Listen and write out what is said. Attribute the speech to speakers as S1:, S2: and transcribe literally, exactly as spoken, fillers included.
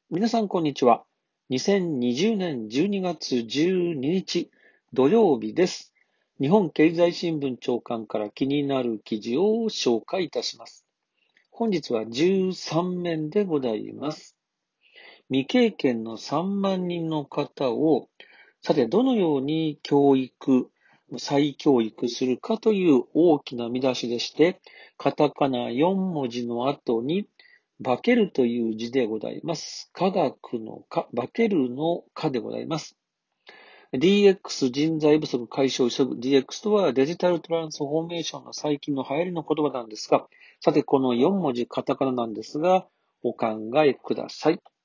S1: 皆さん、こんにちは。にせんにじゅうねんじゅうにがつじゅうににち土曜日です。日本経済新聞長官から気になる記事を紹介いたします。本日はじゅうさんめんでございます。未経験のさんまんにんの方を、さてどのように教育、再教育するかという大きな見出しでして、カタカナよんもじの後に、化けるという字でございます。科学の科、化けるの科でございます。ディーエックス 人材不足解消を急ぐ ディーエックス とはデジタルトランスフォーメーションの最近の流行りの言葉なんですが、さてこのよんもじカタカナなんですが、お考えください。